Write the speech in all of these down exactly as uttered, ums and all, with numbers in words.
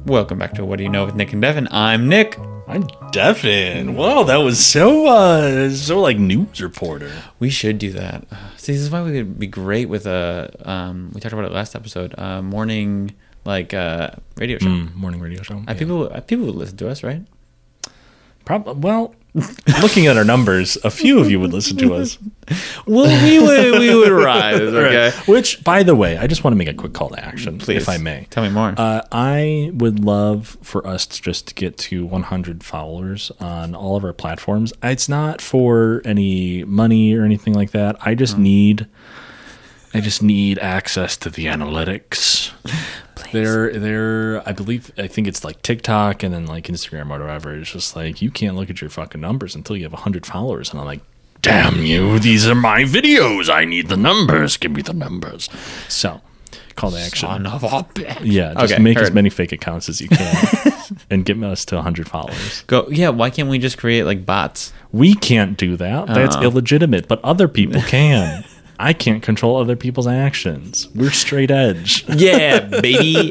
Welcome back to What Do You Know with Nick and Devin. I'm Nick. I'm Devin. Wow, that was so, uh, so like news reporter. We should do that. See, this is why we would be great with a, um, we talked about it last episode, uh, morning, like, uh, radio show. Mm, morning radio show. Uh, Yeah. People, uh, people would listen to us, right? Probably. Well, looking at our numbers, a few of you would listen to us. Well, we would, we would rise, okay? Right. Which, by the way, I just want to make a quick call to action, Please. if I may. Tell me more. Uh, I would love for us to just get to one hundred followers on all of our platforms. It's not for any money or anything like that. I just need, I just need access to the analytics. Please. They're, they're, I believe, I think it's like TikTok and then like Instagram or whatever. It's just like, you can't look at your fucking numbers until you have one hundred followers. And I'm like, damn you, these are my videos. I need the numbers. Give me the numbers. So, call to action. Son of a bitch. Yeah, just Okay, make heard. as many fake accounts as you can and get us to one hundred followers. Go, yeah, why can't we just create, like, bots? We can't do that. That's Oh. illegitimate, but other people can. I can't control other people's actions. We're straight edge. Yeah, baby.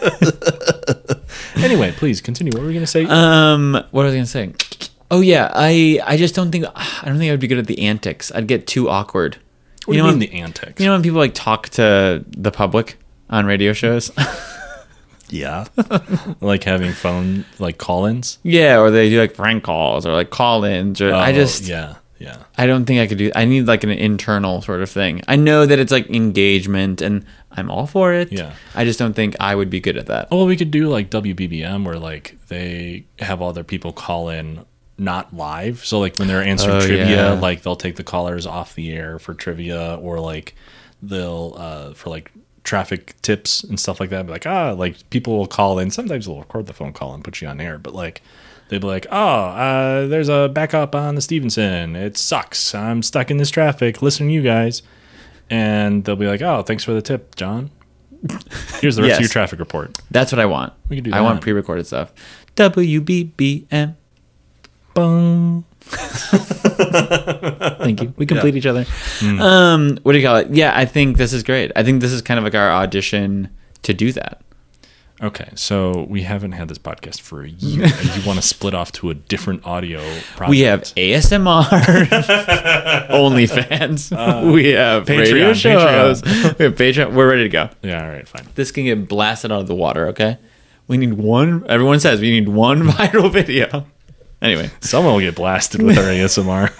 Anyway, please continue. What were we going to say? Um, what was I gonna say? Oh yeah, I I just don't think I don't think I would be good at the antics. I'd get too awkward. what do you know mean when, the antics? You know when people like talk to the public on radio shows? yeah. Like having phone, like call-ins? Yeah, or they do like prank calls or like call-ins. Or I Oh, just Yeah, yeah. I don't think I could do. I need like an internal sort of thing. I know that it's like engagement, and I'm all for it. Yeah. I just don't think I would be good at that. Well, we could do like W B B M where like they have other people call in not live. So like when they're answering Oh, trivia, yeah. like they'll take the callers off the air for trivia, or like they'll uh for like traffic tips and stuff like that. Be like, ah, like people will call in. Sometimes they'll record the phone call and put you on air, but like they'll be like, oh, uh, there's a backup on the Stevenson. It sucks. I'm stuck in this traffic. Listen to you guys. And they'll be like, oh, thanks for the tip, John. Here's the rest Yes. of your traffic report. That's what I want. We could do I want that. pre-recorded stuff. W B B M. Boom. Thank you. We complete each other. Um, what do you call it? Yeah, I think this is great. I think this is kind of like our audition to do that. Okay, so we haven't had this podcast for a year. and you want to split off to a different audio project? We have A S M R, OnlyFans. Uh, we have radio Patreon, shows. We have Patreon. We're ready to go. Yeah, all right, fine. This can get blasted out of the water. Okay, we need one. Everyone says we need one viral video. Anyway, Someone will get blasted with our A S M R.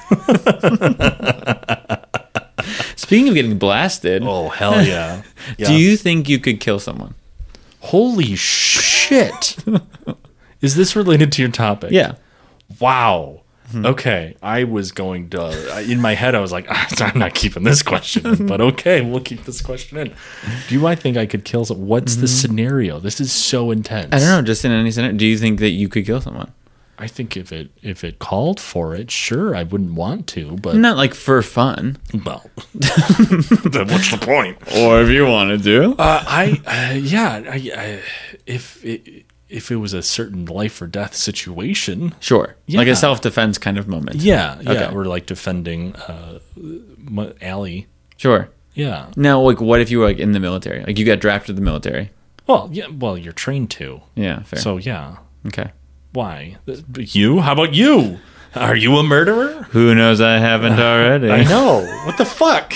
speaking of getting blasted, Oh, hell yeah. do you think you could kill someone? Holy shit. Is this related to your topic? Yeah. Wow. Okay, I was going to, in my head, I was like, I'm not keeping this question in, but okay, we'll keep this question in. Do I think I could kill someone? What's the scenario? This is so intense. I don't know. Just in any scenario, do you think that you could kill someone? I think if it if it called for it, sure, I wouldn't want to, but Not like for fun, well, then what's the point? or if you wanted to. Uh, I uh, yeah, I, I, if it, if it was a certain life or death situation, Sure. Like Yeah. a self-defense kind of moment. yeah, yeah, Okay. we're like defending uh, M- Allie. Sure. Yeah. Now, like, what if you were like in the military? Like, you got drafted to the military. Well, yeah. Well, you're trained to. Yeah, fair. So yeah. okay. Why? You? How about you? Are you a murderer? Who knows? I haven't already. I know. What the fuck?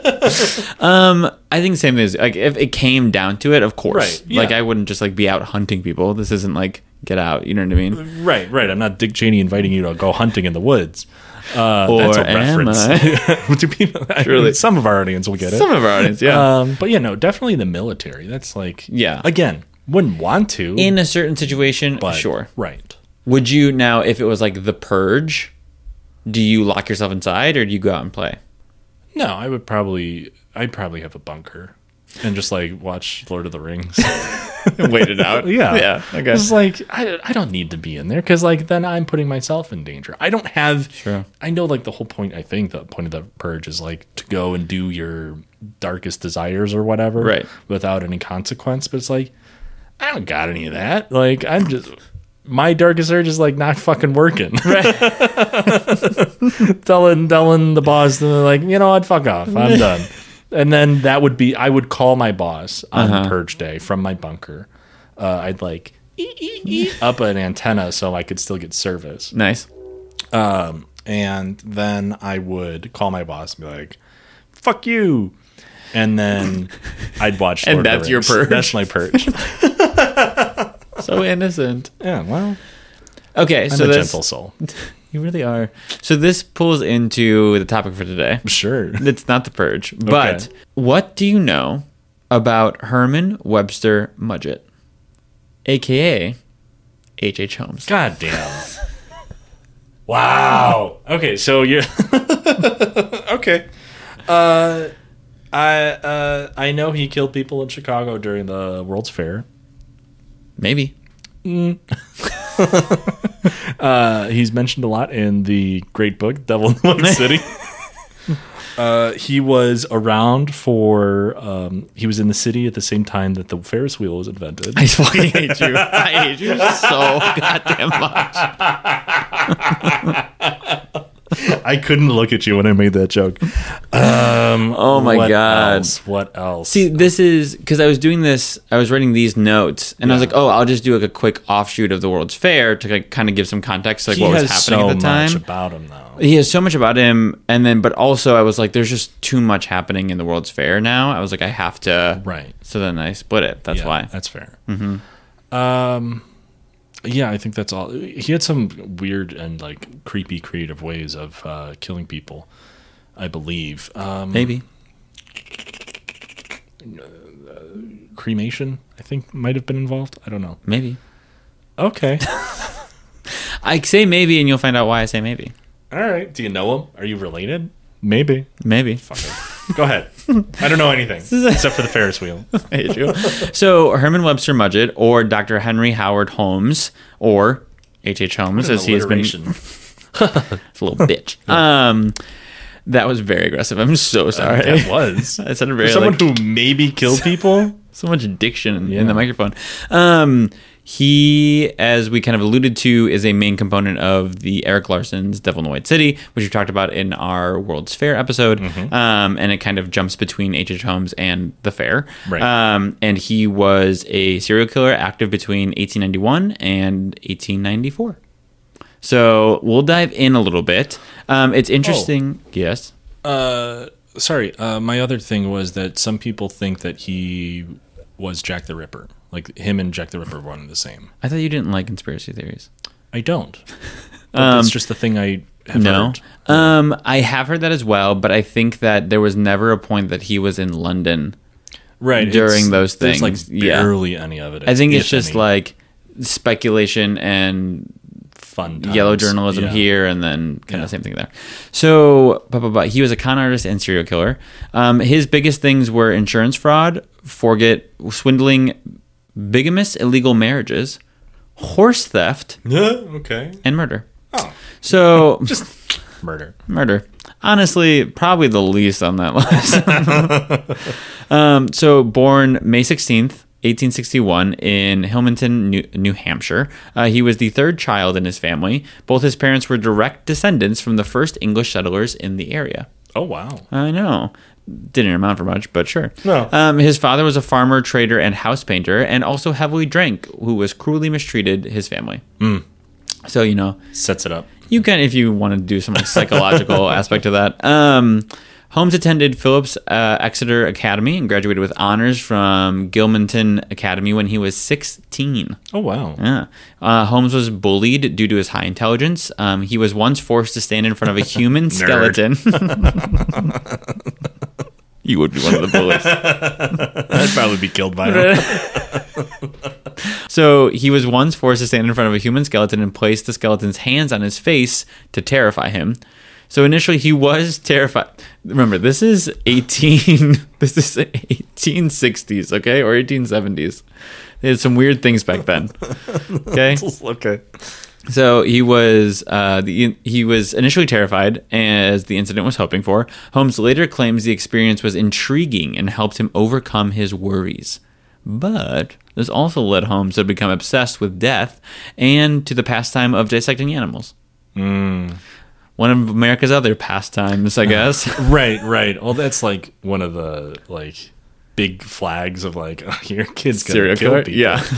Um, I think same thing. As, like, if it came down to it, of course. Right, yeah. Like, I wouldn't just like be out hunting people. This isn't like Get Out. You know what I mean? Right, right. I'm not Dick Cheney inviting you to go hunting in the woods. Uh, Or that's a am reference. Do people, I Surely. mean, some of our audience will get it. Some of our audience, yeah. Um, but yeah, no, definitely the military. That's like, Yeah. Again, wouldn't want to. in a certain situation, but, sure. Right. Would you now, if it was like The Purge, do you lock yourself inside or do you go out and play? No, I would probably, I'd probably have a bunker and just like watch Lord of the Rings. Wait it out. Yeah. Yeah. Okay. It's like, I, I don't need to be in there because like then I'm putting myself in danger. I don't have, Sure. I know like the whole point, I think the point of the purge is like to go and do your darkest desires or whatever. Right. Without any consequence. But it's like, I don't got any of that. Like I'm just, my darkest urge is like not fucking working. Right. telling telling the boss like, you know what, fuck off, I'm done. And then that would be, I would call my boss on Uh-huh. purge day from my bunker. Uh, I'd like up an antenna so I could still get service. Nice. Um, and then I would call my boss and be like, fuck you. And then I'd watch And Lord of that's the your Rings. purge? That's my purge. So innocent. Yeah, well, Okay, I'm so a this, gentle soul. you really are. So this pulls into the topic for today. Sure. It's not the purge, but what do you know about Herman Webster Mudgett, aka H H. Holmes? God damn. Wow. Okay, so you're okay. Uh, I uh, I know he killed people in Chicago during the World's Fair. Maybe. Uh, he's mentioned a lot in the great book Devil in White City. Uh, he was around for. Um, he was in the city at the same time that the Ferris wheel was invented. I fucking hate you. I hate you so goddamn much. I couldn't look at you when I made that joke. Um, Oh my what God. Else? What else? See, this is because I was doing this. I was writing these notes, and I was Yeah. like, "Oh, I'll just do like a quick offshoot of the World's Fair to like, kind of give some context, to, like he what was has happening so at the time." much about him, though. He has so much about him, and then, but also, I was like, "There's just too much happening in the World's Fair now." I was like, "I have to." Right. So then I split it. That's Yeah, why. That's fair. Mm-hmm. Um, yeah, I think that's all. He had some weird and like creepy, creative ways of uh, killing people. I believe. Um, Maybe. cremation. I think might have been involved. I don't know. Maybe. Okay. I say maybe, and you'll find out why I say maybe. All right. Do you know him? Are you related? Maybe. Maybe. Fucker. Go ahead. I don't know anything except for the Ferris wheel. I hate you. So Herman Webster Mudgett, or Doctor Henry Howard Holmes, or H H. Holmes, as he has been. It's a little bitch. Um, that was very aggressive. I'm so sorry. That was. I said it For very someone like, who maybe killed people. so much diction Yeah. in the microphone. Um, he, as we kind of alluded to, is a main component of the Eric Larson's Devil in the White City, which we talked about in our World's Fair episode. Mm-hmm. Um, and it kind of jumps between H H. Holmes and the fair. Right. Um, and he was a serial killer active between eighteen ninety-one and eighteen ninety-four. So we'll dive in a little bit. Um, it's interesting. Yes. Uh, sorry. Uh, my other thing was that some people think that he was Jack the Ripper. Like him and Jack the Ripper were one and the same. I thought you didn't like conspiracy theories. I don't. But that's just the thing I have No. heard. Um, I have heard that as well, but I think that there was never a point that he was in London. Right. during it's- those there's things, like yeah. barely any evidence. I think it's if just any. like speculation and fun times. yellow journalism Yeah. here, and then kind Yeah. of same thing there. So, blah, blah, blah. He was a con artist and serial killer. Um, his biggest things were insurance fraud, forget, swindling, bigamous illegal marriages, horse theft, Yeah. Okay. and murder. Oh, So, just murder. murder. Honestly, probably the least on that list. um, so, born May sixteenth, eighteen sixty-one, in Hillmanton, New, New Hampshire. Uh, he was the third child in his family. Both his parents were direct descendants from the first English settlers in the area. Oh wow. I know. Didn't amount for much, but sure. No. Um, his father was a farmer, trader, and house painter, and also heavily drank, who was cruelly mistreated his family. Mm. So, you know, Sets it up. you can, if you want to do some like psychological aspect of that. Um, Holmes attended Phillips uh, Exeter Academy and graduated with honors from Gilmanton Academy when he was sixteen. Oh wow. Yeah. Uh, Holmes was bullied due to his high intelligence. Um, he was once forced to stand in front of a human skeleton. You would be one of the bullies. I'd probably be killed by him. So he was once forced to stand in front of a human skeleton and place the skeleton's hands on his face to terrify him. So initially he was terrified. Remember, this is eighteen. This is eighteen sixties, okay, or eighteen seventies. They had some weird things back then. Okay. Okay. So he was uh, the, he was initially terrified, as the incident was hoping for. Holmes later claims the experience was intriguing and helped him overcome his worries. But this also led Holmes to become obsessed with death and to the pastime of dissecting animals. Mm. One of America's other pastimes, I guess. Right, right. Well, that's like one of the like big flags of like oh, your kid's gonna Serial kill killer? people. Yeah.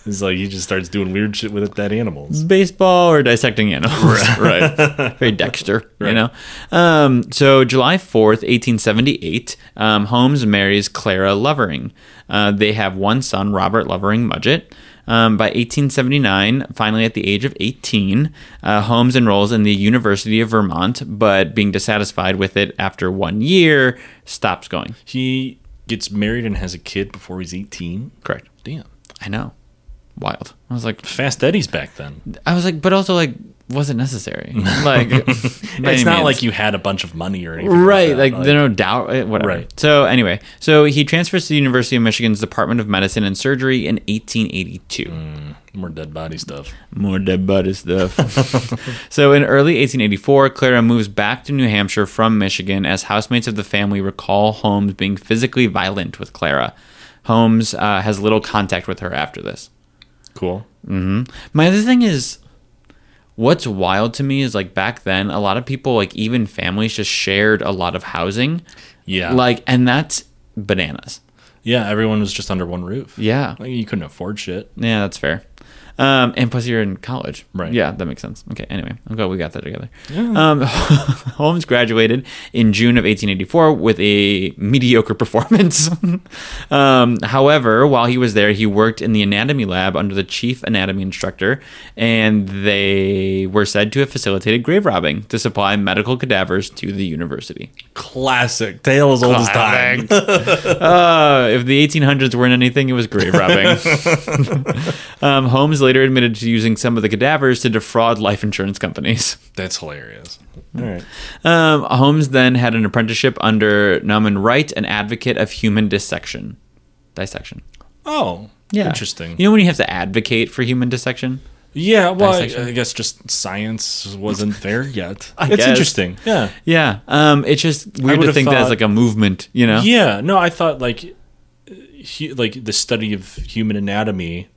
It's like he just starts doing weird shit with dead animals. Baseball or dissecting animals. Right. Very Dexter, right. You know? Um, so July fourth, eighteen seventy-eight, um, Holmes marries Clara Lovering. Uh, they have one son, Robert Lovering Mudgett. Um, by eighteen seventy-nine, finally at the age of eighteen, uh, Holmes enrolls in the University of Vermont, but being dissatisfied with it after one year, stops going. He gets married and has a kid before he's eighteen? Correct. Damn. I know. Wild. I was like... Fast Eddie's back then. I was like, but also like... wasn't necessary. Like, it's not like you had a bunch of money or anything. Right. Like, like, like there's no doubt. Whatever. Right. So anyway, so he transfers to the University of Michigan's Department of Medicine and Surgery in eighteen eighty-two. Mm, more dead body stuff. More dead body stuff. So in early eighteen eighty-four, Clara moves back to New Hampshire from Michigan as housemates of the family recall Holmes being physically violent with Clara. Holmes uh, has little contact with her after this. Cool. Mm-hmm. My other thing is... what's wild to me is like back then, a lot of people, like even families, just shared a lot of housing. Yeah. Like, and that's bananas. Yeah, everyone was just under one roof. Yeah. Like, you couldn't afford shit. Yeah, that's fair. Um, and plus you're in college. Right. Yeah, that makes sense. Okay, anyway, I'm glad we got that together. Yeah. Um, Holmes graduated in June of eighteen eighty-four with a mediocre performance. um, however, while he was there, he worked in the anatomy lab under the chief anatomy instructor, and they were said to have facilitated grave robbing to supply medical cadavers to the university. Classic. Tale as old as time. uh, if the eighteen hundreds weren't anything, it was grave robbing. um, Holmes later admitted to using some of the cadavers to defraud life insurance companies. That's hilarious. All right. Um, Holmes then had an apprenticeship under Nauman Wright, an advocate of human dissection. Dissection. Oh, yeah. Interesting. You know when you have to advocate for human dissection? Yeah, well, I, Dissection? I guess just science wasn't there yet. I it's guess. interesting. Yeah. Yeah. Um, it's just weird to would've think that as thought- like a movement, you know? Yeah. No, I thought like, he, like the study of human anatomy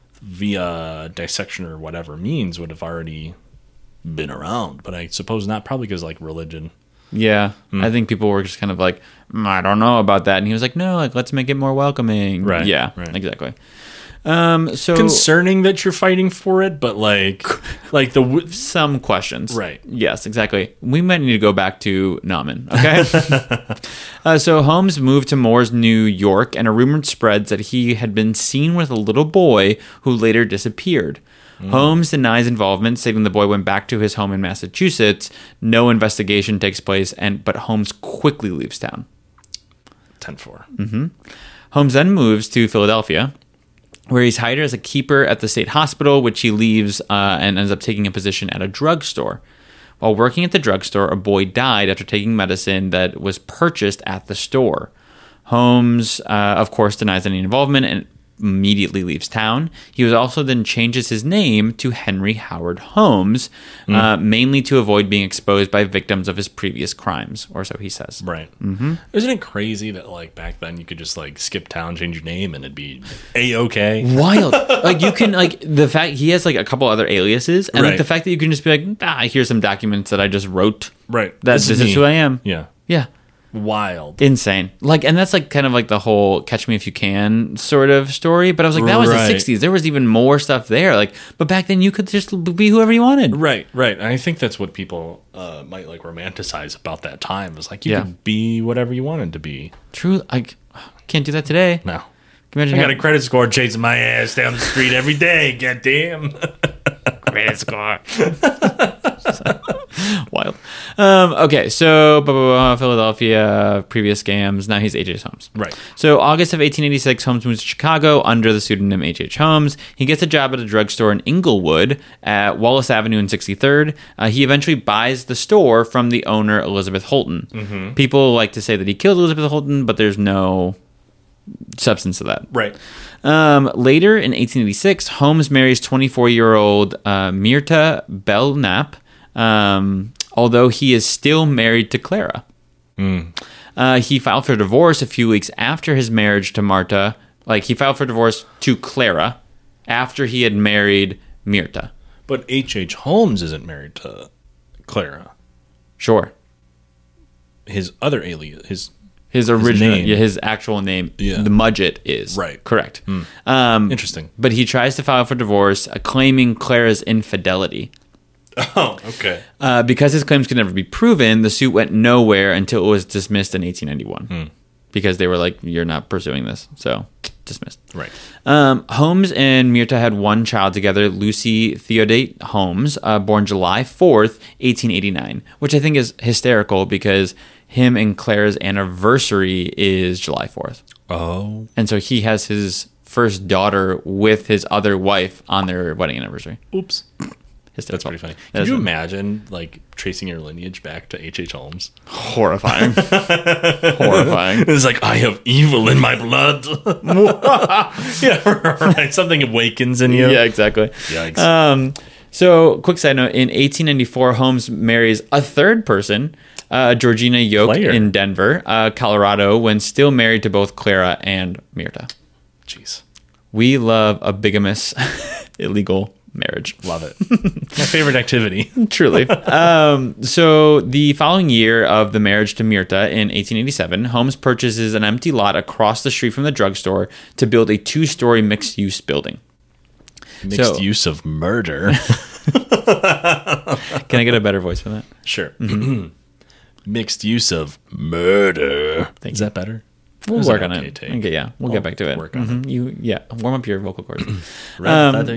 via dissection or whatever means would have already been around, but I suppose not. Probably because like religion. Yeah. I think people were just kind of like, mm, I don't know about that. And he was like, no, like let's make it more welcoming. Right, Yeah. right. Exactly. Um, so Concerning that you're fighting for it, but like, like the w- some questions. Right. Yes, exactly. We might need to go back to Nauman, okay? uh, so Holmes moved to Moores, New York, and a rumor spreads that he had been seen with a little boy who later disappeared. Mm. Holmes denies involvement, stating the boy went back to his home in Massachusetts. No investigation takes place, and but Holmes quickly leaves town. ten four. Mm-hmm. Holmes then moves to Philadelphia, where he's hired as a keeper at the state hospital, which he leaves uh, and ends up taking a position at a drugstore. While working at the drugstore, a boy died after taking medicine that was purchased at the store. Holmes, uh, of course, denies any involvement and immediately leaves town. He was also then changes his name to Henry Howard Holmes, mm. uh, mainly to avoid being exposed by victims of his previous crimes, or so he says. Right. Mm-hmm. Isn't it crazy that like back then you could just like skip town, change your name, and it'd be A-okay? Wild. Like you can like the fact he has like a couple other aliases, and right. like the fact that you can just be like, ah, here's some documents that I just wrote. Right. That this, this is, is who I am. Yeah. Yeah. Wild. Insane. Like, and that's like kind of like the whole Catch Me If You Can sort of story. But I was like, that was right. the sixties. There was even more stuff there. Like, but back then you could just be whoever you wanted. Right, right. And I think that's what people uh, might like romanticize about that time. It was like you yeah. could be whatever you wanted to be. True. I can't do that today. No. Can you imagine I how- got a credit score chasing my ass down the street every day. Goddamn. Credit score. Wild. Um, okay, so blah, blah, blah, Philadelphia, previous scams. Now he's H H. Holmes. Right. So August of eighteen eighty-six, Holmes moves to Chicago under the pseudonym H H. Holmes. He gets a job at a drugstore in Inglewood at Wallace Avenue and sixty-third. Uh, he eventually buys the store from the owner, Elizabeth Holton. Mm-hmm. People like to say that he killed Elizabeth Holton, but there's no substance to that. Right. Um, later in eighteen eighty-six, Holmes marries twenty-four-year-old uh, Myrta Belknap, um, although he is still married to Clara. Mm. Uh, he filed for divorce a few weeks after his marriage to Marta. Like, he filed for divorce to Clara after he had married Myrta. But H H. Holmes isn't married to Clara. Sure. His other alias, his His original, name. yeah, his actual name, Yeah. the Mudgett is. Right. Correct. Um, Interesting. But he tries to file for divorce, uh, claiming Clara's infidelity. Oh, okay. Uh, because his claims could never be proven, the suit went nowhere until it was dismissed in eighteen ninety-one. Because they were like, you're not pursuing this. So, dismissed. Right. Um, Holmes and Myrta had one child together, Lucy Theodate Holmes, uh, born July fourth, eighteen eighty-nine, which I think is hysterical because him and Claire's anniversary is July fourth. Oh. And so he has his first daughter with his other wife on their wedding anniversary. Oops. Hysterical. That's pretty funny. That Can is you a- imagine like tracing your lineage back to H H. Holmes? Horrifying. Horrifying. It's like, I have evil in my blood. Yeah, right. Something awakens in you. Yeah, exactly. Yikes. Um, so, quick side note: in eighteen ninety-four, Holmes marries a third person, uh, Georgina Yoke, Player. in Denver, uh, Colorado, when still married to both Clara and Myrta. Jeez. We love a bigamous, illegal marriage. Love it. My favorite activity. Truly. Um, so the following year of the marriage to Myrta in eighteen eighty-seven, Holmes purchases an empty lot across the street from the drugstore to build a two-story mixed-use building. Mixed So- use of murder. Can I get a better voice for that? Sure. Mixed use of murder. Thank Is you. that better? We'll was work an on okay it. take. Okay, yeah, we'll I'll get back to it. work on Mhm, You, yeah, warm up your vocal cords. Red Um,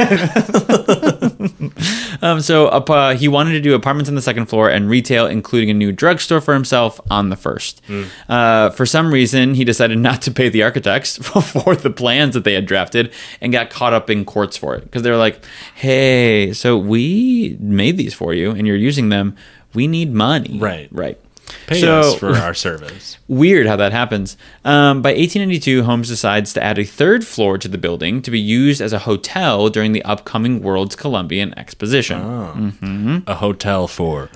um, so up, uh, he wanted to do apartments on the second floor and retail, including a new drugstore for himself on the first. Uh, for some reason, he decided not to pay the architects for the plans that they had drafted and got caught up in courts for it because they were like, "Hey, so we made these for you and you're using them. We need money." Right. Right. Pay So- us for our service. Weird how that happens. Um, by eighteen ninety-two, Holmes decides to add a third floor to the building to be used as a hotel during the upcoming World's Columbian Exposition. Oh. A hotel for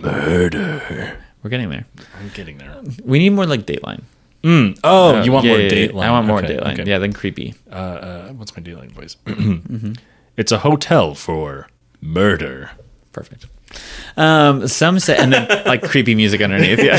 murder. We're getting there. I'm getting there. We need more like Dateline. Mm. Oh, Uh, you want yeah, more yeah, yeah. Dateline? I want more Okay, Dateline. okay. Yeah, than creepy. Uh, uh, what's my Dateline voice? It's a hotel for murder. Perfect. Um, some say, and then like creepy music underneath. Yeah,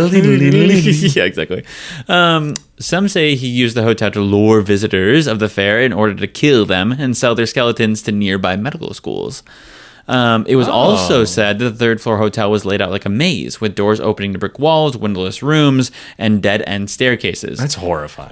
yeah, exactly. Um, some say he used the hotel to lure visitors of the fair in order to kill them and sell their skeletons to nearby medical schools. Um, it was also said that the third floor hotel was laid out like a maze with doors opening to brick walls, windowless rooms, and dead end staircases. That's horrifying.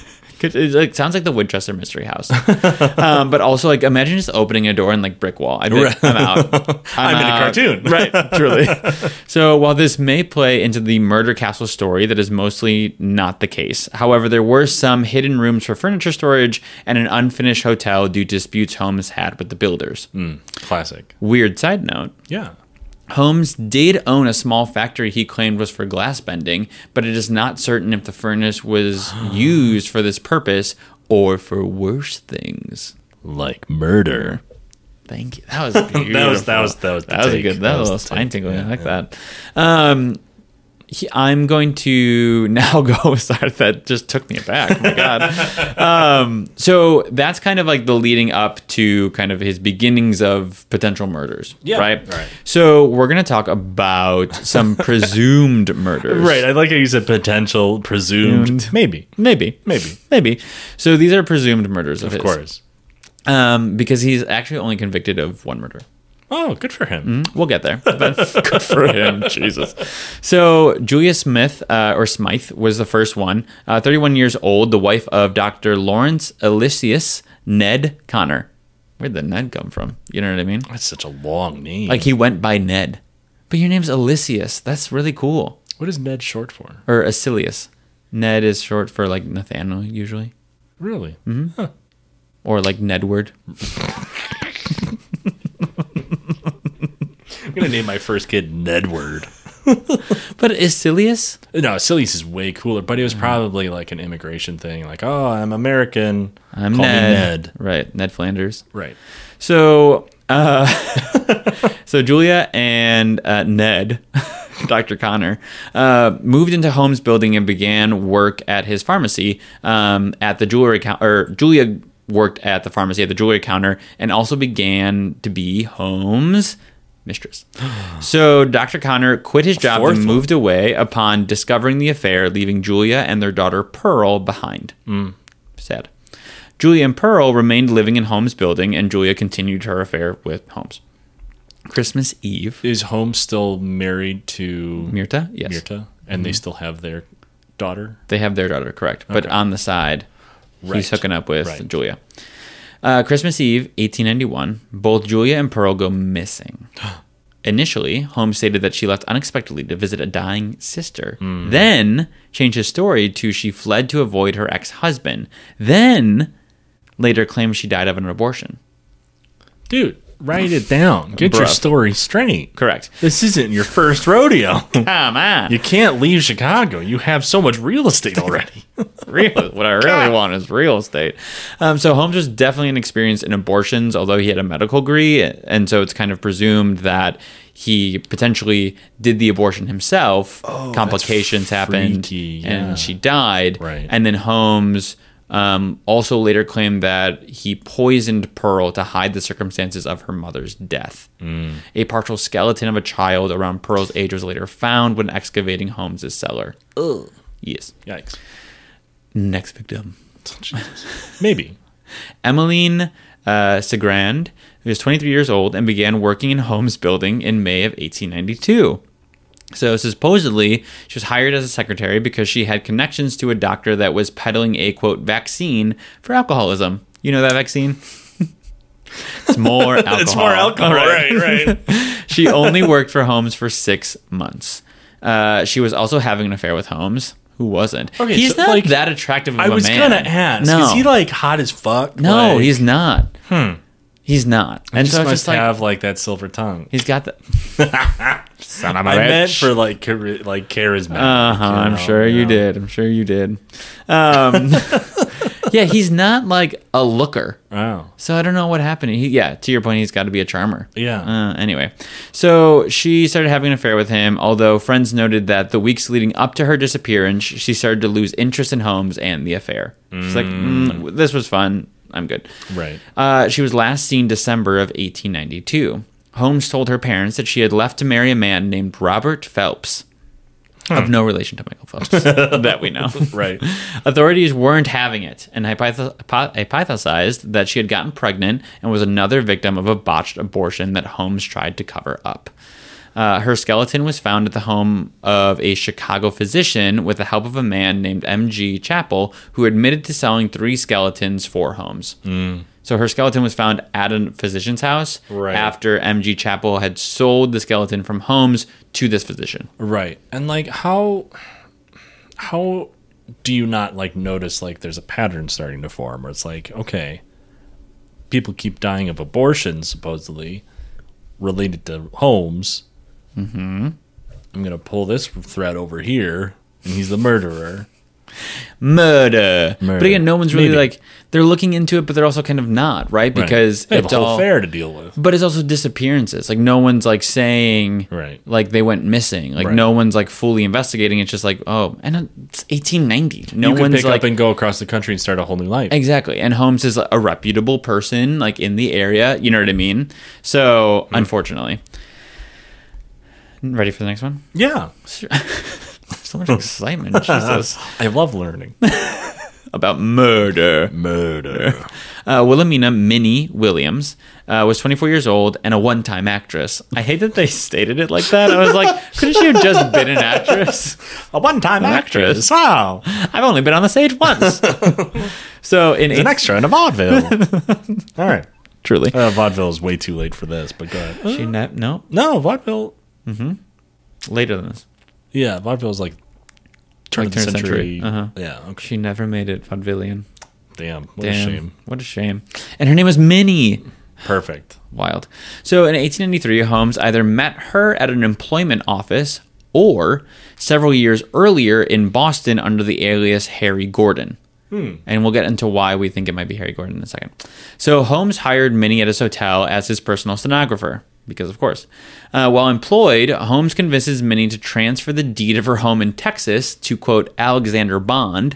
It like, sounds like the Winchester Mystery House. um, but also, like, imagine just opening a door and, like, brick wall. I'd be like, I'm out. I'm in a out. cartoon. Right, truly. So while this may play into the murder castle story, that is mostly not the case. However, there were some hidden rooms for furniture storage and an unfinished hotel due to disputes Holmes had with the builders. Mm, classic. Weird side note. Yeah. Holmes did own a small factory he claimed was for glass bending, but it is not certain if the furnace was used for this purpose or for worse things. Like murder. Thank you. That was beautiful. That was- that was- that was the that was a take. good. That, That was a was little the spine take. tingling. I Yeah, like yeah. that. Um, he, I'm going to now go. Sorry, that just took me aback. Oh my god. um, so that's kind of like the leading up to kind of his beginnings of potential murders. Yeah, Right. right. So we're gonna talk about some presumed murders. Right. I like how you said potential, presumed. Presumed. Maybe. Maybe. Maybe. Maybe. So these are presumed murders of, Of his. course. Um, because he's actually only convicted of one murder. Oh, good for him. We'll get there. But good for him. Jesus. So Julia Smith, uh, or Smythe, was the first one. Uh, thirty-one years old, the wife of Doctor Lawrence Elysius Ned Connor. Where'd the Ned come from? You know what I mean? That's such a long name. Like he went by Ned. But your name's Elysius. That's really cool. what is Ned short for? Or Acilius. Ned is short for like Nathaniel usually. Really? Or like Nedward. I'm gonna name my first kid Nedward. But Acilius? No, Silius is way cooler, but it was probably like an immigration thing. Like, oh, I'm American. I'm Call Ned. me Ned. Right, Ned Flanders. Right. So, uh, so Julia and uh, Ned, Doctor Connor, uh, moved into Holmes' building and began work at his pharmacy um, at the jewelry counter. Or Julia worked at the pharmacy at the jewelry counter and also began to be Holmes' mistress. So Doctor Connor quit his job fourth and one. moved away upon discovering the affair, leaving Julia and their daughter Pearl behind. Mm. Sad. Julia and Pearl remained living in Holmes' building, and Julia continued her affair with Holmes. Christmas Eve. Is Holmes still married to Myrta? Yes. Myrta, and they still have their daughter? They have their daughter, correct. But Okay. on the side, Right. he's hooking up with Right. Julia. Uh, Christmas Eve, eighteen ninety-one, both Julia and Pearl go missing. Initially, Holmes stated that she left unexpectedly to visit a dying sister. Mm. Then changed his story to she fled to avoid her ex-husband. Then later claimed she died of an abortion. Dude, write it down. Get your Bruh. story straight. Correct. This isn't your first rodeo. Come on. You can't leave Chicago. You have so much real estate already. Real, what I really want is real estate. Um, so Holmes was definitely an experienced in abortions, although he had a medical degree, and so it's kind of presumed that he potentially did the abortion himself. Oh, Complications that's happened, freaky, yeah. and she died. Right. And then Holmes um, also later claimed that he poisoned Pearl to hide the circumstances of her mother's death. Mm. A partial skeleton of a child around Pearl's age was later found when excavating Holmes' cellar. Ugh. Yes. Yikes. Next victim. Maybe. Emmeline uh, Segrand, who was twenty-three years old and began working in Holmes' building in May of eighteen ninety-two. So supposedly, she was hired as a secretary because she had connections to a doctor that was peddling a, quote, vaccine for alcoholism. You know that vaccine? It's more alcohol. It's more alcohol, right, right. She only worked for Holmes for six months. Uh, she was also having an affair with Holmes. Who wasn't? Okay, he's so, not like, that attractive of I a was man. gonna ask. No. Is he like hot as fuck? No, Like, he's not. Hmm. He's not. He And just so it's must just like, have like that silver tongue. he's got the son of a I meant bitch. for like chari- like charisma. Uh huh. I'm sure you did. I'm sure you did. Um, yeah, he's not like a looker. Wow. So I don't know what happened. He, yeah, to your point, he's got to be a charmer. Yeah. Uh, anyway, so she started having an affair with him, although friends noted that the weeks leading up to her disappearance, she started to lose interest in Holmes and the affair. She's like, mm, this was fun. I'm good. Right. Uh, she was last seen December of eighteen ninety-two. Holmes told her parents that she had left to marry a man named Robert Phelps, of no relation to Michael Phelps, that we know. Right. Authorities weren't having it and hypothes- hypothesized that she had gotten pregnant and was another victim of a botched abortion that Holmes tried to cover up. Uh, her skeleton was found at the home of a Chicago physician with the help of a man named M G Chappell, who admitted to selling three skeletons for Holmes. Mm. So her skeleton was found at a physician's house Right. after M G Chappell had sold the skeleton from Holmes to this physician. Right. And like how how do you not like notice like there's a pattern starting to form where it's like, okay, people keep dying of abortion supposedly related to Holmes. Mm-hmm. I'm gonna pull this thread over here, and he's the murderer. Murder. Murder. But again, no one's really Maybe. like, they're looking into it, but they're also kind of not, right? Because right. they have it's a whole all affair to deal with. But it's also disappearances. Like no one's like saying Right. like they went missing. Like Right. no one's like fully investigating. It's just like, oh, and it's eighteen ninety. No you could one's pick like up and go across the country and start a whole new life. exactly. And Holmes is a reputable person like in the area. You know what I mean? So Hmm. unfortunately, ready for the next one? Yeah. So much excitement, Jesus, I love learning. about murder. Murder. Uh, Wilhelmina Minnie Williams uh, was twenty-four years old and a one-time actress. I hate that they stated it like that. I was like, couldn't she have just been an actress? A one-time actress. Wow. I've only been on the stage once. So in He's an eight- extra in a vaudeville. All right. truly, Uh, vaudeville is way too late for this, but go ahead. she ne- no No, vaudeville. later than this. Yeah, vaudeville is like turn Like of the turn of the century. century. Uh-huh. Yeah. Okay. She never made it vaudevillian. Damn. What Damn, a shame. what a shame. And her name was Minnie. Perfect. Wild. So in eighteen ninety-three, Holmes either met her at an employment office or several years earlier in Boston under the alias Harry Gordon. Hmm. And we'll get into why we think it might be Harry Gordon in a second. So Holmes hired Minnie at his hotel as his personal stenographer, because of course. Uh, while employed, Holmes convinces Minnie to transfer the deed of her home in Texas to, quote, Alexander Bond,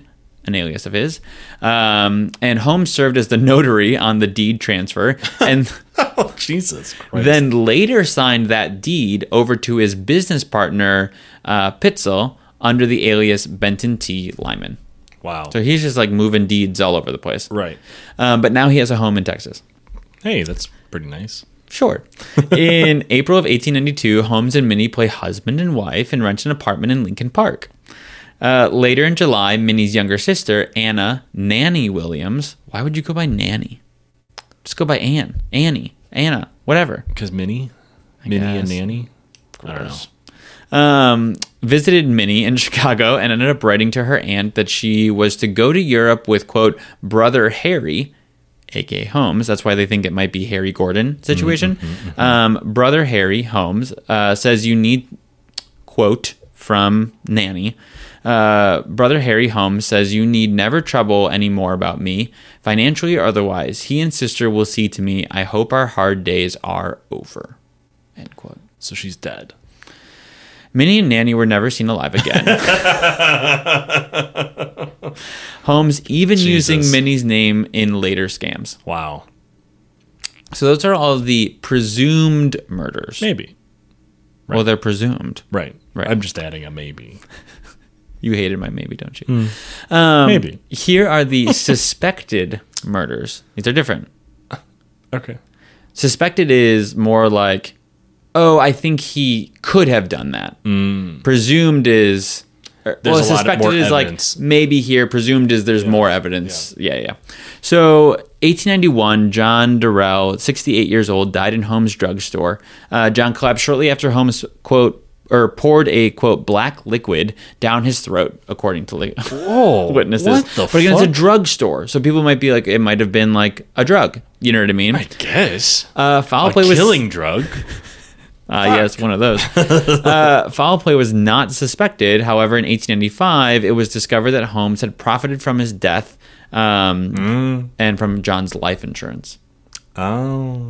an alias of his. Um, and Holmes served as the notary on the deed transfer, and Oh, Jesus Christ. then later signed that deed over to his business partner, uh, Pitzel, under the alias Benton T. Lyman. Wow. So he's just like moving deeds all over the place. Right. Um, but now he has a home in Texas. Hey, that's pretty nice. Sure. In April of eighteen ninety-two, Holmes and Minnie play husband and wife and rent an apartment in Lincoln Park. Uh, later in July, Minnie's younger sister, Anna Nanny Williams. Why would you go by Nanny? Just go by Ann, Annie, Anna, whatever. Because Minnie? Minnie guess. and Nanny? I don't know. Gross. Um, visited Minnie in Chicago and ended up writing to her aunt that she was to go to Europe with, quote, brother Harry, a k a. Holmes. That's why they think it might be Harry Gordon situation. Mm-hmm, mm-hmm. Um, brother Harry Holmes uh, says you need, quote, from Nanny, uh, brother Harry Holmes says you need never trouble any more about me, financially or otherwise. He and sister will see to me. I hope our hard days are over, end quote. So she's dead. Minnie and Nanny were never seen alive again. Holmes even Jesus. using Minnie's name in later scams. Wow. So those are all of the presumed murders. Maybe. Well, they're presumed. Right. Right. I'm just adding a maybe. You hated my maybe, don't you? Um, Maybe. Here are the suspected murders. These are different. Okay. Suspected is more like, oh, I think he could have done that. Mm. Presumed is... There's well, a lot suspected more is evidence. like maybe here. Presumed is there's more evidence. Yeah. yeah, yeah. So, eighteen ninety-one, John Durrell, sixty-eight years old, died in Holmes' drugstore. Uh, John collapsed shortly after Holmes, quote, or poured a, quote, black liquid down his throat, according to li- Whoa, witnesses. what the but again, it's a fuck? drugstore, so people might be like, it might have been like a drug. You know what I mean? I guess. Uh, foul a play was killing drug. Uh, yes, one of those. uh, foul play was not suspected. However, in eighteen ninety-five, it was discovered that Holmes had profited from his death um, Mm. and from John's life insurance. Oh.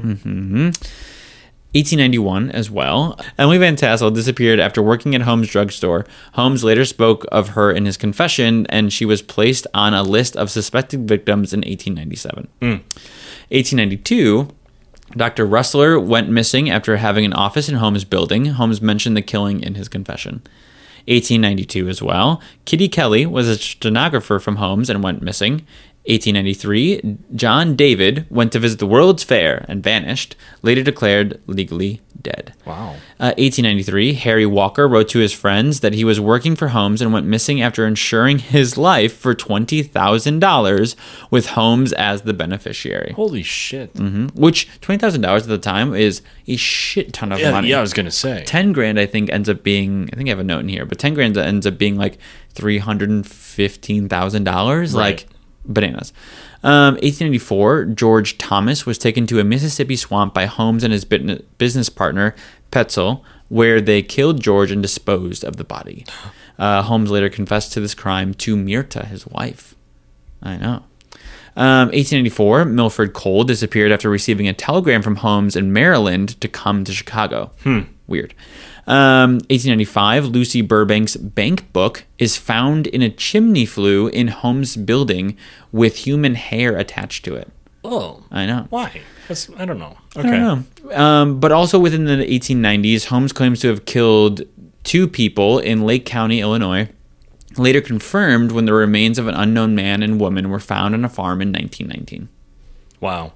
eighteen ninety-one as well. Emily Van Tassel disappeared after working at Holmes' drugstore. Holmes later spoke of her in his confession, and she was placed on a list of suspected victims in eighteen ninety-seven. Mm. eighteen ninety-two, Doctor Rustler went missing after having an office in Holmes' building. Holmes mentioned the killing in his confession. eighteen ninety-two as well. Kitty Kelly was a stenographer from Holmes and went missing. eighteen ninety-three, John David went to visit the World's Fair and vanished, later declared legally dead. Wow. Uh, eighteen ninety-three, Harry Walker wrote to his friends that he was working for Holmes and went missing after insuring his life for twenty thousand dollars with Holmes as the beneficiary. Holy shit. hmm Which, twenty thousand dollars at the time is a shit ton of Yeah, money. yeah, I was going to say. ten grand, I think, ends up being, I think I have a note in here, but ten grand ends up being like three hundred fifteen thousand dollars. Right. Like, bananas. Um, eighteen ninety-four, George Thomas was taken to a Mississippi swamp by Holmes and his bit- business partner, Petzel, where they killed George and disposed of the body. Uh, Holmes later confessed to this crime to Myrta, his wife. I know. Um, eighteen ninety-four, Milford Cole disappeared after receiving a telegram from Holmes in Maryland to come to Chicago. Hmm. Weird. Um, eighteen ninety-five, Lucy Burbank's bank book is found in a chimney flue in Holmes' building with human hair attached to it. Oh. I know. Why? That's, I don't know. I Okay. don't know. Um, but also within the eighteen nineties, Holmes claims to have killed two people in Lake County, Illinois, later confirmed when the remains of an unknown man and woman were found on a farm in nineteen nineteen. Wow.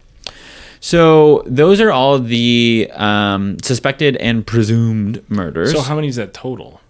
So those are all the um, suspected and presumed murders. So how many is that total?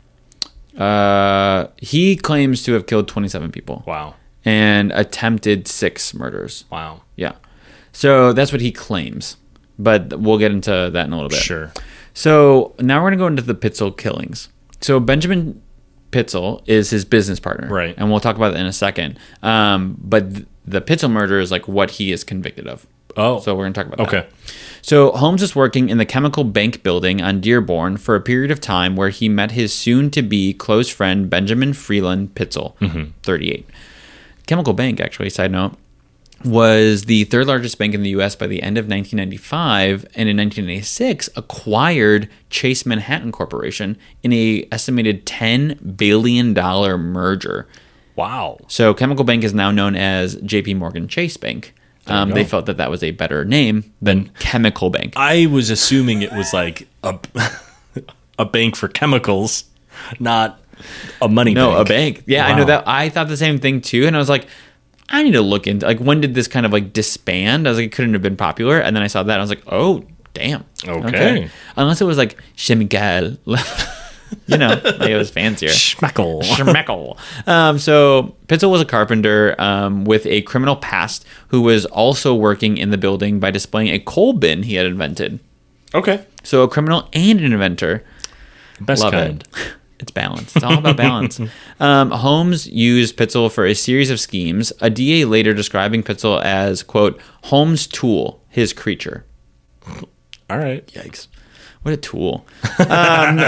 Uh, he claims to have killed twenty-seven people Wow. and attempted six murders. Wow. Yeah. So that's what he claims. But we'll get into that in a little bit. Sure. So now we're going to go into the Pitzel killings. So Benjamin Pitzel is his business partner. Right. And we'll talk about that in a second. Um, but th- the Pitzel murder is like what he is convicted of. Oh. So we're going to talk about Okay. that. So Holmes was working in the Chemical Bank building on Dearborn for a period of time where he met his soon-to-be close friend Benjamin Freeland Pitzel, Mm-hmm. thirty-eight. Chemical Bank, actually, side note, was the third largest bank in the U S by the end of nineteen ninety-five, and in nineteen ninety-six acquired Chase Manhattan Corporation in a estimated ten billion dollars merger. Wow. So Chemical Bank is now known as J P Morgan Chase Bank. Um, go. they felt that that was a better name than Chemical Bank. I was assuming it was like a, a bank for chemicals, not a money No, bank. a bank. Yeah, I know Wow. that. I thought the same thing too, and I was like, I need to look into like when did this kind of like disband? I was like, it couldn't have been popular, and then I saw that, and I was like, oh, damn. Okay. Unless it was like Chemical, you know, like it was fancier. Schmeckle. Schmeckle. Um, so Pitzel was a carpenter um, with a criminal past who was also working in the building by displaying a coal bin he had invented. Okay. So a criminal and an inventor. Best Love kind. it. It's balance. It's all about balance. um, Holmes used Pitzel for a series of schemes, a D A later describing Pitzel as, quote, Holmes' tool, his creature. All right. Yikes. What a tool. Um,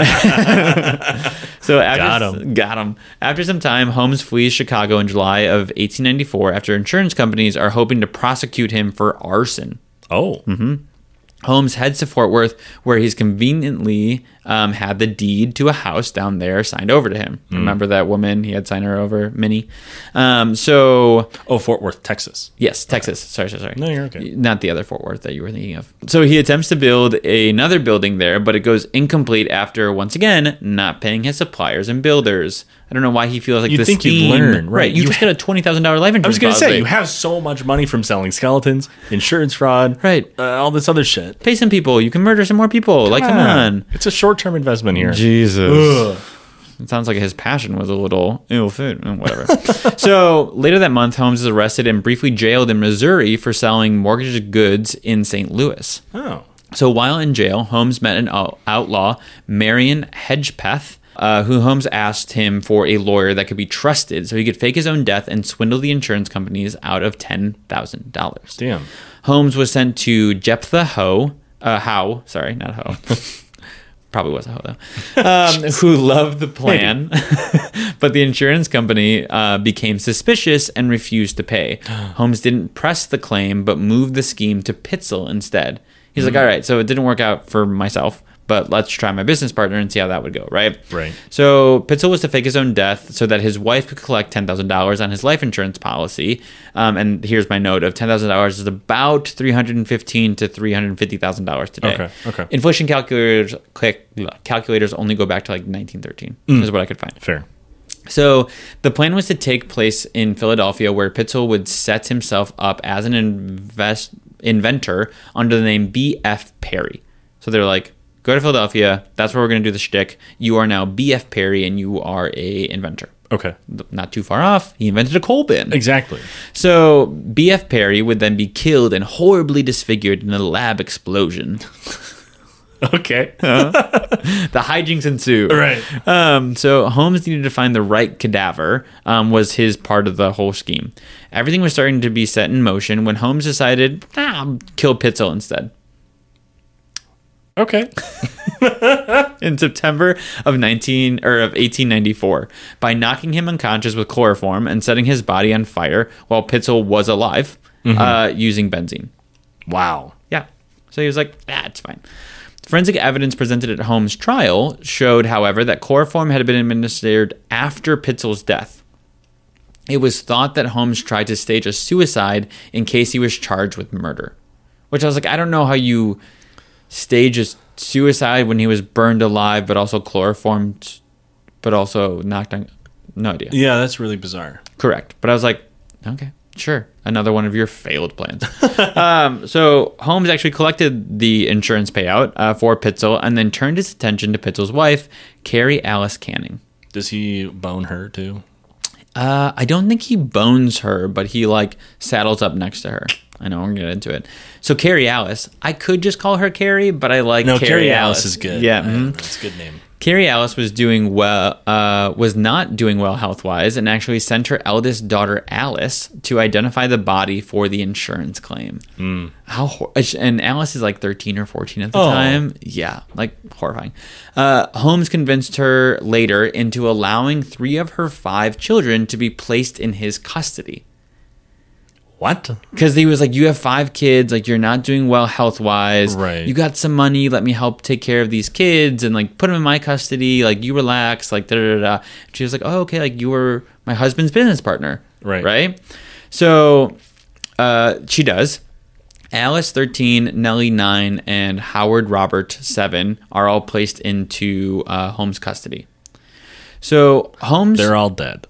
so after, Got him. Got him. After some time, Holmes flees Chicago in July of eighteen ninety-four after insurance companies are hoping to prosecute him for arson. Oh. Mm-hmm. Holmes heads to Fort Worth, where he's conveniently um, had the deed to a house down there signed over to him. Mm. Remember that woman? He had signed her over, Minnie. Um, so, Oh, Fort Worth, Texas. yes, Texas. Sorry, sorry, sorry. No, you're okay. Not the other Fort Worth that you were thinking of. So he attempts to build another building there, but it goes incomplete after, once again, not paying his suppliers and builders. I don't know why he feels like You'd this think you'd scheme- learn, right. You, You just got a twenty thousand dollars life insurance I was going to say, policy. you have so much money from selling skeletons, insurance fraud, Right. uh, all this other shit. Pay some people. You can murder some more people. like, come on. It's a short-term investment here. Jesus. Ugh. It sounds like his passion was a little ill fit and whatever. So later that month, Holmes is arrested and briefly jailed in Missouri for selling mortgaged goods in Saint Louis. Oh. So while in jail, Holmes met an out- outlaw, Marion Hedgepeth, uh, who Holmes asked him for a lawyer that could be trusted so he could fake his own death and swindle the insurance companies out of ten thousand dollars. Damn. Holmes was sent to Jephthah Howe, uh, Howe, sorry, not Howe. Probably was a hoe though, um, who loved the plan, but the insurance company uh, became suspicious and refused to pay. Holmes didn't press the claim, but moved the scheme to Pitzel instead. He's like, all right, so it didn't work out for myself, but let's try my business partner and see how that would go, right? Right. So Pitzel was to fake his own death so that his wife could collect ten thousand dollars on his life insurance policy. Um, and here's my note of ten thousand dollars is about three hundred fifteen thousand to three hundred fifty thousand dollars today. Okay, okay. Inflation calculators click, calculators only go back to like nineteen thirteen Mm. is what I could find. Fair. So the plan was to take place in Philadelphia, where Pitzel would set himself up as an invest inventor under the name B F Perry. So they're like, go to Philadelphia. That's where we're going to do the shtick. You are now B F Perry, and you are a inventor. Okay. Not too far off. He invented a coal bin. Exactly. So B F Perry would then be killed and horribly disfigured in a lab explosion. Okay. The hijinks ensue. Right. Um, so Holmes needed to find the right cadaver, um, was his part of the whole scheme. Everything was starting to be set in motion when Holmes decided, ah, I'll kill Pitzel instead. Okay. In September of nineteen or of eighteen ninety-four, by knocking him unconscious with chloroform and setting his body on fire while Pitzel was alive, uh, using benzene. Wow. Yeah. So he was like, ah, it's fine. Forensic evidence presented at Holmes' trial showed, however, that chloroform had been administered after Pitzel's death. It was thought that Holmes tried to stage a suicide in case he was charged with murder. Which I was like, I don't know how you stage a suicide when he was burned alive, but also chloroformed, but also knocked on. No idea. Yeah, that's really bizarre. Correct. But I was like, okay, sure. Another one of your failed plans. um, so Holmes actually collected the insurance payout uh, for Pitzel and then turned his attention to Pitzel's wife, Carrie Alice Canning. Does he bone her too? Uh, I don't think he bones her, but he like saddles up next to her. I know, I'm going to get into it. So Carrie Alice, I could just call her Carrie, but I like No, Carrie, Carrie Alice. Alice is good. Yeah. Uh, mhm. That's a good name. Carrie Alice was doing well, uh, was not doing well health-wise, and actually sent her eldest daughter Alice to identify the body for the insurance claim. Mm. How hor- and Alice is like thirteen or fourteen at the Oh. time. Yeah, like horrifying. Uh, Holmes convinced her later into allowing three of her five children to be placed in his custody. What? Because he was like, you have five kids, like you're not doing well health wise. Right. You got some money, let me help take care of these kids and like put them in my custody, like you relax, like da da da. da. She was like, oh, okay, like you were my husband's business partner. Right. Right? So uh, she does. Alice, thirteen, Nellie, nine, and Howard Robert, seven, are all placed into uh, Holmes' custody. So Holmes... They're all dead.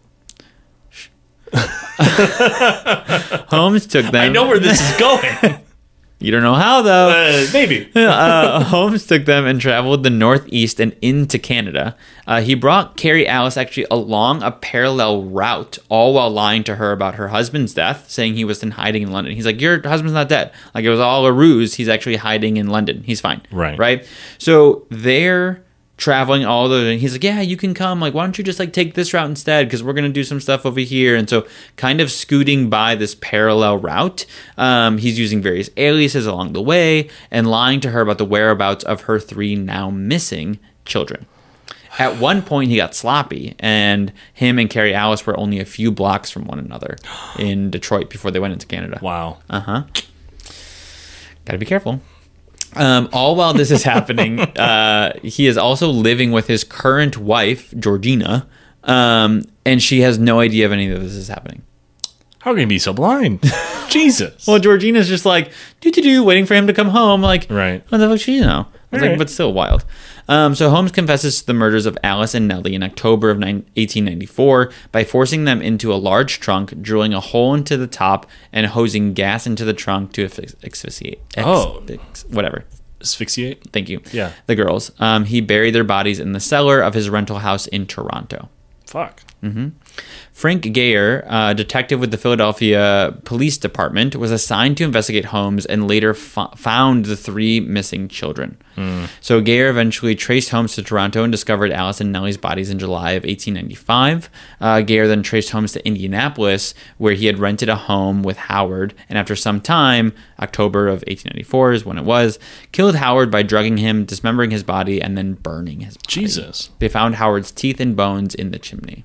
Holmes took them... I know where this is going. You don't know how, though. Uh, maybe. uh, Holmes took them and traveled the northeast and into Canada. Uh, he brought Carrie Alice actually along a parallel route, all while lying to her about her husband's death, saying he was in hiding in London. He's like, your husband's not dead. Like, it was all a ruse. He's actually hiding in London. He's fine. Right. Right? So they're traveling all the and he's like, yeah, you can come, like, why don't you just like take this route instead, because we're gonna do some stuff over here. And so kind of scooting by this parallel route, um he's using various aliases along the way and lying to her about the whereabouts of her three now missing children. At one point he got sloppy, and him and Carrie Alice were only a few blocks from one another in Detroit before they went into Canada. Wow. Uh-huh. Gotta be careful. Um, all while this is happening, uh, he is also living with his current wife, Georgina, um, and she has no idea of any of this is happening. How can you be so blind? Jesus. Well, Georgina's just like, do-do-do, waiting for him to come home. Like, Right. what the fuck she know? I was All like, right. but still wild. Um, so Holmes confesses to the murders of Alice and Nellie in October of eighteen ninety-four by forcing them into a large trunk, drilling a hole into the top, and hosing gas into the trunk to asphy- asphyxiate. Ex- Oh. ex- whatever. Asphyxiate? Thank you. Yeah. The girls. Um, he buried their bodies in the cellar of his rental house in Toronto. Fuck. Frank Gayer, a detective with the Philadelphia Police Department, was assigned to investigate Holmes and later fo- found the three missing children. So Gayer eventually traced Holmes to Toronto and discovered Alice and Nellie's bodies in July of eighteen ninety-five. Uh, Gayer then traced Holmes to Indianapolis, where he had rented a home with Howard, and after some time, October of eighteen ninety-four is when it was, killed Howard by drugging him, dismembering his body, and then burning his body. Jesus. They found Howard's teeth and bones in the chimney.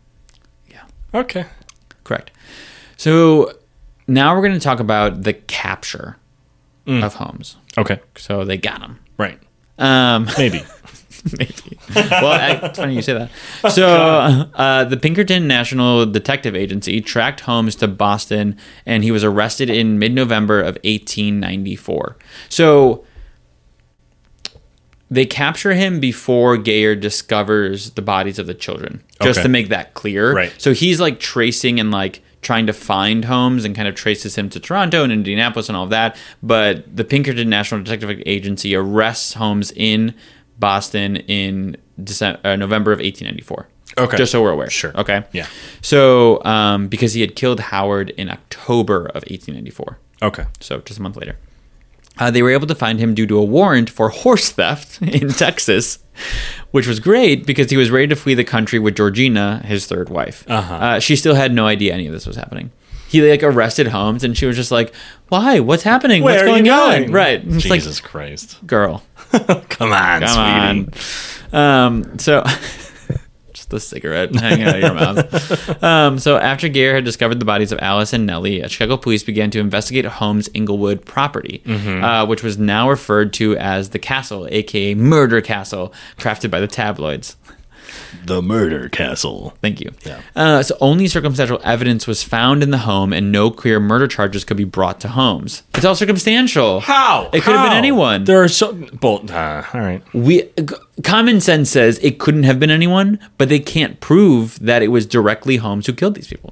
Okay. Correct. So now we're going to talk about the capture of Holmes. Okay. So they got him. Right. Um, Maybe. maybe. Well, I, it's funny you say that. So uh, the Pinkerton National Detective Agency tracked Holmes to Boston, and he was arrested in mid-November of eighteen ninety-four. So they capture him before Gayer discovers the bodies of the children, just Okay. to make that clear. Right. So he's like tracing and like trying to find Holmes and kind of traces him to Toronto and Indianapolis and all of that. But the Pinkerton National Detective Agency arrests Holmes in Boston in December, uh, November of eighteen ninety-four. Okay. Just so we're aware. Sure. Okay. Yeah. So um, because he had killed Howard in October of eighteen ninety-four. Okay. So just a month later. Uh, they were able to find him due to a warrant for horse theft in Texas, which was great because he was ready to flee the country with Georgina, his third wife. Uh-huh. Uh, she still had no idea any of this was happening. He like arrested Holmes, and she was just like, "Why? What's happening? Where What's are going you on?" going? Right? It's like, Jesus Christ. girl, Come on, come sweetie. on. Um, so just the cigarette hanging out of your mouth. Um, so after Gayer had discovered the bodies of Alice and Nellie, Chicago police began to investigate Holmes' Inglewood property, uh, which was now referred to as the Castle, aka Murder Castle, crafted by the tabloids. The Murder Castle. Thank you. Yeah. Uh, so only circumstantial evidence was found in the home, and no clear murder charges could be brought to Holmes. It's all circumstantial. How? It could have been How? anyone. There are so. Well, uh, all right. We g- common sense says it couldn't have been anyone, but they can't prove that it was directly Holmes who killed these people.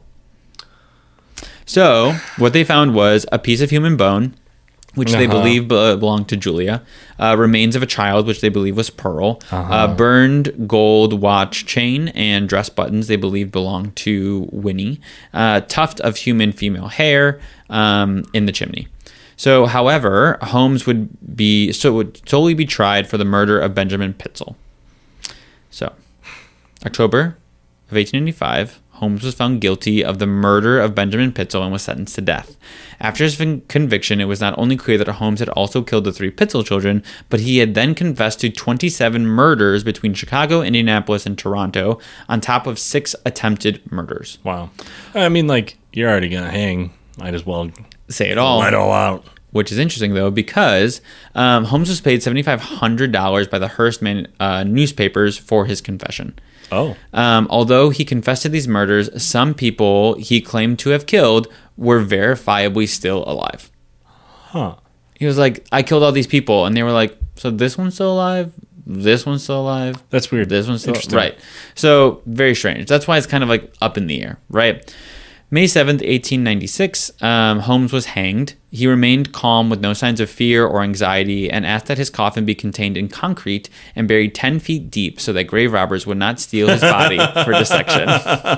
So what they found was a piece of human bone, which they Uh-huh. believe be- belonged to Julia, uh, remains of a child, which they believe was Pearl, uh, burned gold watch chain and dress buttons they believe belonged to Winnie, uh, tuft of human female hair um, in the chimney. So, however, Holmes would be so would solely be tried for the murder of Benjamin Pitzel. So, October of eighteen ninety-five, Holmes was found guilty of the murder of Benjamin Pitzel and was sentenced to death. After his fin- conviction, it was not only clear that Holmes had also killed the three Pitzel children, but he had then confessed to twenty-seven murders between Chicago, Indianapolis, and Toronto, on top of six attempted murders. Wow. I mean, like, you're already going to hang. Might as well Say it all. let it all out. Which is interesting, though, because um, Holmes was paid seven thousand five hundred dollars by the Hearst man, uh, newspapers for his confession. Oh. Um, although he confessed to these murders, some people he claimed to have killed were verifiably still alive. Huh. He was like, I killed all these people. And they were like, so this one's still alive? This one's still alive? That's weird. This one's still Interesting. Right. So, very strange. That's why it's kind of like up in the air, right? May seventh, eighteen ninety-six, um, Holmes was hanged. He remained calm with no signs of fear or anxiety and asked that his coffin be contained in concrete and buried ten feet deep so that grave robbers would not steal his body for dissection.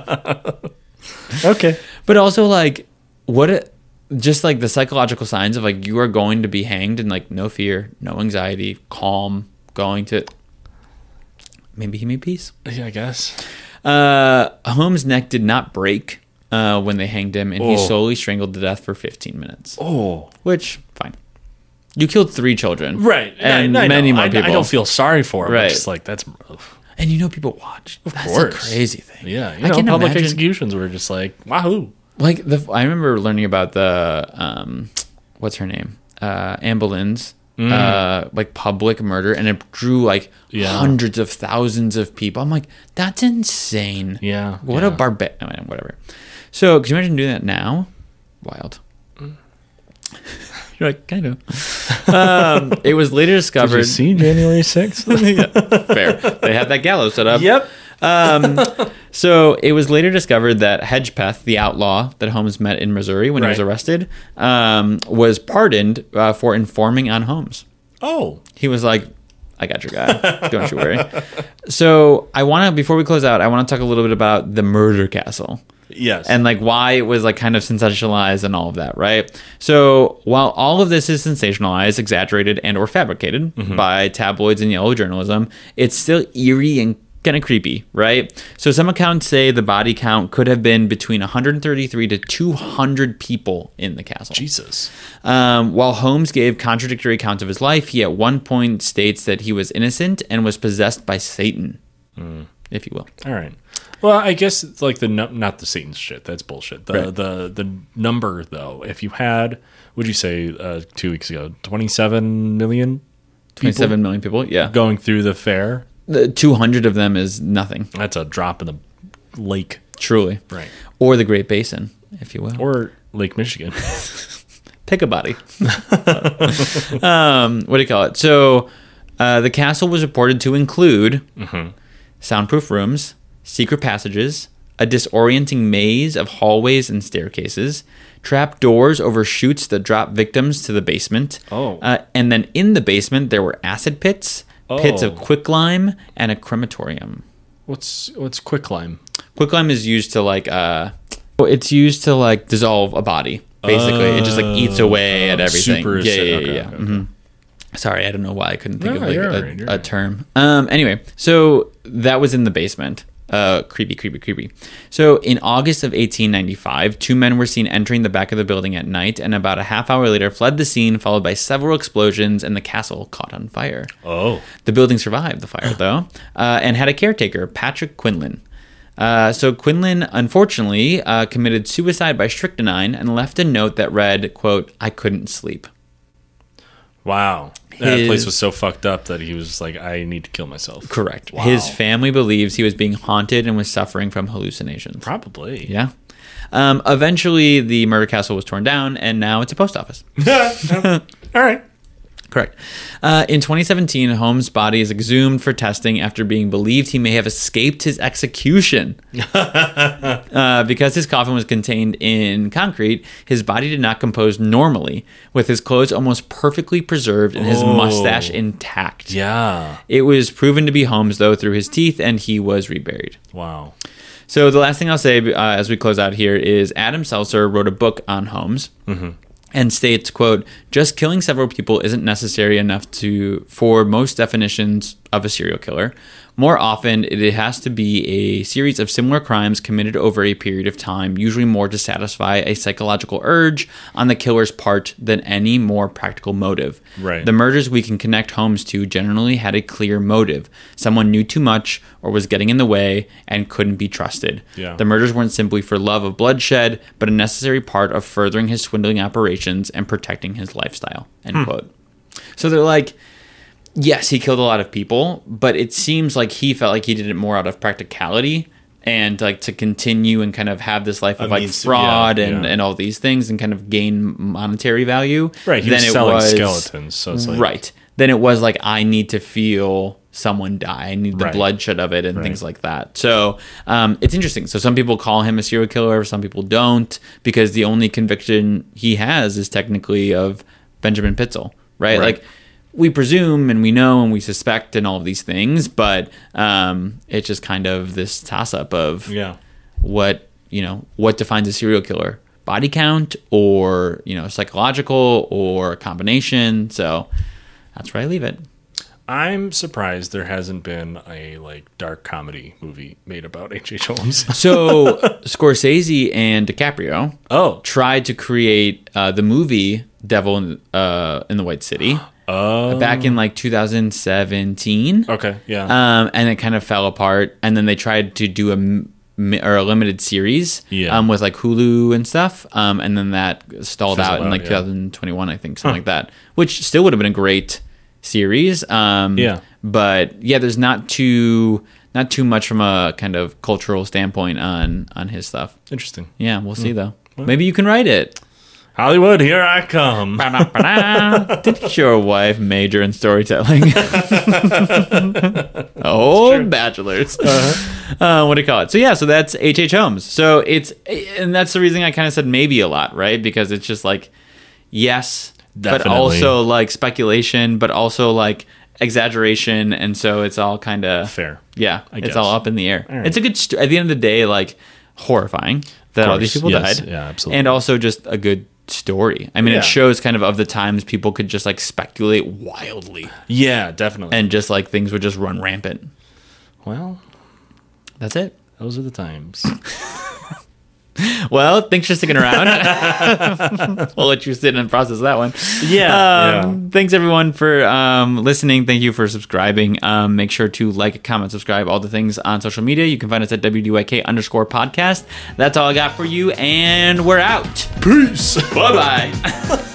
Okay. But also, like, what a, just like the psychological signs of like you are going to be hanged and like no fear, no anxiety, calm, going to. Maybe he made peace. Yeah, I guess. Uh, Holmes' neck did not break uh, when they hanged him, and he Oh. slowly strangled to death for fifteen minutes. Oh. Which, fine. You killed three children. Right. And I, I many know. more I, people. I don't feel sorry for him. Right. Right. Just like, that's rough. And you know people watch. Of That's course. a crazy thing. Yeah. You I know, can public imagine- executions were just like, wahoo. Like, the, I remember learning about the, um, what's her name? Uh, Anne Boleyn's, uh, like, public murder, and it drew, like, Yeah. hundreds of thousands of people. I'm like, that's insane. Yeah. What yeah. a barbar... I mean, whatever. So, can you imagine doing that now? Wild. You're like, kind of. Um, it was later Did discovered... you see January sixth? Fair. They had that gallows set up. Yep. Um, so it was later discovered that Hedgepeth, the outlaw that Holmes met in Missouri when he was Right. arrested, um, was pardoned uh, for informing on Holmes. Oh. He was like, I got your guy. Don't you worry. So I want to, before we close out, I want to talk a little bit about the murder castle. Yes. And like why it was like kind of sensationalized and all of that, right? So while all of this is sensationalized, exaggerated, and or fabricated by tabloids and yellow journalism, it's still eerie and kind of creepy, right? So some accounts say the body count could have been between one hundred thirty-three to two hundred people in the castle. Jesus. Um, while Holmes gave contradictory accounts of his life, he at one point states that he was innocent and was possessed by Satan, if you will. All right. Well, I guess it's like the nu- not the Satan shit. That's bullshit. The Right. the the number though. If you had, what'd you say uh, two weeks ago? Twenty-seven million. people twenty-seven million people, yeah. going through the fair. The two hundred of them is nothing, That's a drop in the lake, truly. right? Or the Great Basin, if you will. Or Lake Michigan. Pick a body. um, what do you call it? So uh, the castle was reported to include soundproof rooms, secret passages, a disorienting maze of hallways and staircases, trap doors over chutes that drop victims to the basement. Oh. Uh, and then in the basement, there were acid pits, pits of Oh. quicklime, and a crematorium. What's what's quicklime? Quicklime is used to like, uh, it's used to like dissolve a body. Basically, it just like eats away at Oh, everything. super yeah, yeah, acid. yeah. Okay, yeah. okay, Mhm. Sorry, I don't know why I couldn't think No, of like you're a, all right, you're a all right. term. Um, anyway, so that was in the basement. Uh, creepy, creepy, creepy. So in August of eighteen ninety-five, two men were seen entering the back of the building at night, and about a half hour later fled the scene, followed by several explosions, and the castle caught on fire. Oh. The building survived the fire, though, uh, and had a caretaker, Patrick Quinlan. Uh, so Quinlan, unfortunately, uh, committed suicide by strychnine and left a note that read, quote, "I couldn't sleep." Wow. That His- place was so fucked up that he was just like, I need to kill myself. Correct. Wow. His family believes he was being haunted and was suffering from hallucinations. Probably. Yeah. Um, eventually, the murder castle was torn down, and now it's a post office. All right. Correct. Uh, in twenty seventeen, Holmes' body is exhumed for testing after being believed he may have escaped his execution. uh, because his coffin was contained in concrete, his body did not compose normally, with his clothes almost perfectly preserved and his Oh. mustache intact. Yeah. It was proven to be Holmes, though, through his teeth, and he was reburied. Wow. So the last thing I'll say uh, as we close out here is Adam Seltzer wrote a book on Holmes and states, quote, "Just killing several people isn't necessary enough to for most definitions of a serial killer. More often, it has to be a series of similar crimes committed over a period of time, usually more to satisfy a psychological urge on the killer's part than any more practical motive. Right. The murders we can connect Holmes to generally had a clear motive. Someone knew too much or was getting in the way and couldn't be trusted. Yeah. The murders weren't simply for love of bloodshed, but a necessary part of furthering his swindling operations and protecting his lifestyle." End quote. So they're like, yes, he killed a lot of people, but it seems like he felt like he did it more out of practicality and like to continue and kind of have this life of I like mean, fraud yeah, and, yeah. and all these things and kind of gain monetary value. Right, he than was it selling was, skeletons, so it's like... right. Then it was like, I need to feel someone die. I need the Right. bloodshed of it and Right. things like that. So um, it's interesting. So some people call him a serial killer, some people don't, because the only conviction he has is technically of Benjamin Pitzel, right? Right. Like we presume and we know and we suspect and all of these things, but um, it's just kind of this toss-up of Yeah. what, you know, what defines a serial killer. Body count or, you know, psychological or a combination. So that's where I leave it. I'm surprised there hasn't been a like dark comedy movie made about H H. Holmes. So Scorsese and DiCaprio Oh. tried to create uh, the movie Devil in, uh, in the White City Oh. back in like two thousand seventeen. Okay, yeah. Um, and it kind of fell apart. And then they tried to do a m- or a limited series Yeah. um, with like Hulu and stuff. Um, and then that stalled Fizzled out in out, like yeah. twenty twenty-one, I think, something like that, which still would have been a great series. Um, Yeah. But yeah, there's not too not too much from a kind of cultural standpoint on on his stuff. Interesting. Yeah, we'll see though. Maybe you can write it. Hollywood, here I come. Did your wife major in storytelling? Oh, bachelors. Uh-huh. Uh, what do you call it? So yeah, so that's H H. Holmes. So it's, and that's the reason I kind of said maybe a lot, right? Because it's just like, yes, but Definitely. also like speculation, but also like exaggeration, and so it's all kind of Fair. Yeah, I it's guess. all up in the air. All right. It's a good. St- at the end of the day, like horrifying that all these course, people yes. died. Yeah, absolutely. And also just a good story. I mean, Yeah. it shows kind of of the times people could just like speculate wildly, Yeah, definitely. and just like things would just run rampant. well, That's it. those are the times. Well, thanks for sticking around. We'll let you sit and process that one. Yeah. Um, Thanks everyone for um, listening. Thank you for subscribing. Um, make sure to like, comment, subscribe, all the things on social media. You can find us at W D Y K underscore podcast. That's all I got for you, and we're out. Peace. Bye bye.